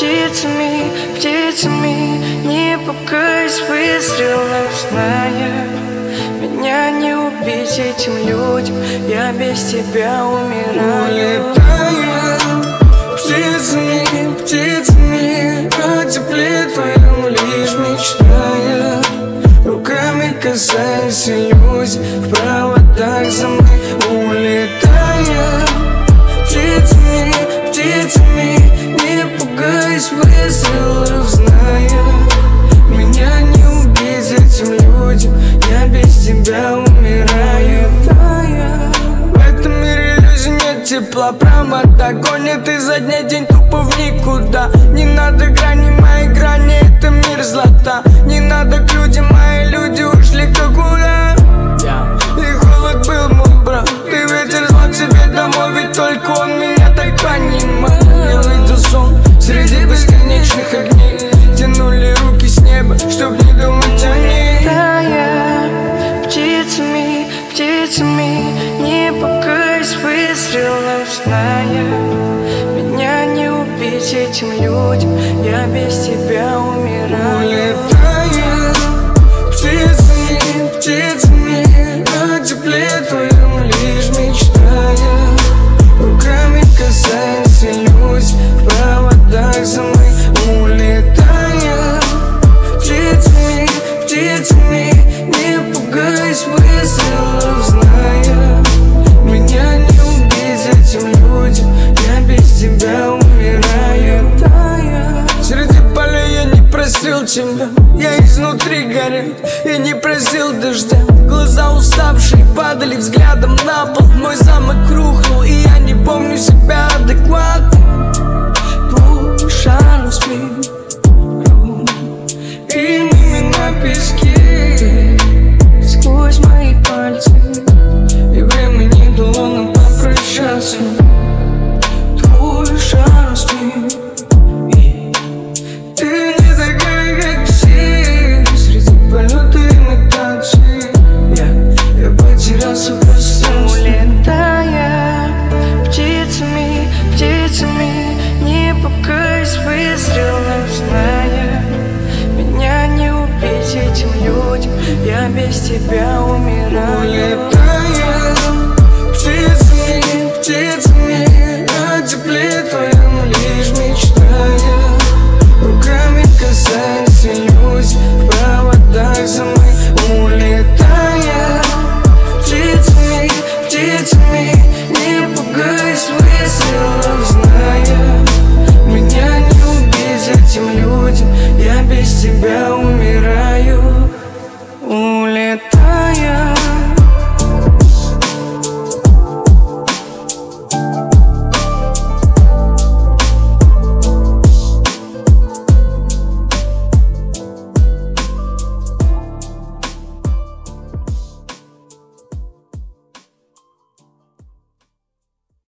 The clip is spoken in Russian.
птицами, птицами. Не пугайся выстрелов, зная, меня не убить этим людям. Я без тебя умираю. Улетаем птицами, птицами, о тепле твоем лишь мечтая. Руками касаясь иллюзий, в проводах за мной. Улетаем птицами, птицами. Не пугайся выстрелов, зная, меня не убить этим людям. Я без тебя умираю. В этом мире иллюзий нет тепла, провода гонят изо дня день тупо в никуда. Не надо грани, мои грани, это мир злата. Не надо к людям, мои люди ушли как куда. И холод был мой брат, ты ветер зла к себе домой, ведь только он меня так понимал. Я видел сон среди бесконечных огней, тянули руки с неба, чтоб не думать о ней. Тая птицами, птицами. Не пугайся выстрелов, зная, меня не убить этим людям. Я без тебя умираю. Улетаем птицами, птицами, о тепле твоем лишь мечтая. Руками касаясь иллюзий, в проводах за мной. Улетаем птицами, птицами. Не пугайся выстрелов, зная, меня не убить этим людям. Я без тебя умираю. Среди полей я не просил тебя, я изнутри горел и не просил дождя. Глаза уставшие падали взглядом на пол. Мой замок рухнул, и я не помню себя адекватно. Твой шанс миру и имя на песке сквозь мои пальцы, и время не дало нам попрощаться. Твой шанс миру, ты не такая, как все. Среди полета имитации я потерялся в пространстве. Улетая птицами, птицами. Не пугайся выстрелов, зная, меня не убить этим людям. Я без тебя умираю. Улетаем птицами, птицами, о тепле твоем лишь мечтая. Руками касаясь иллюзий, в проводах за мной. Улетаем птицами, птицами. Не пугайся выстрелов,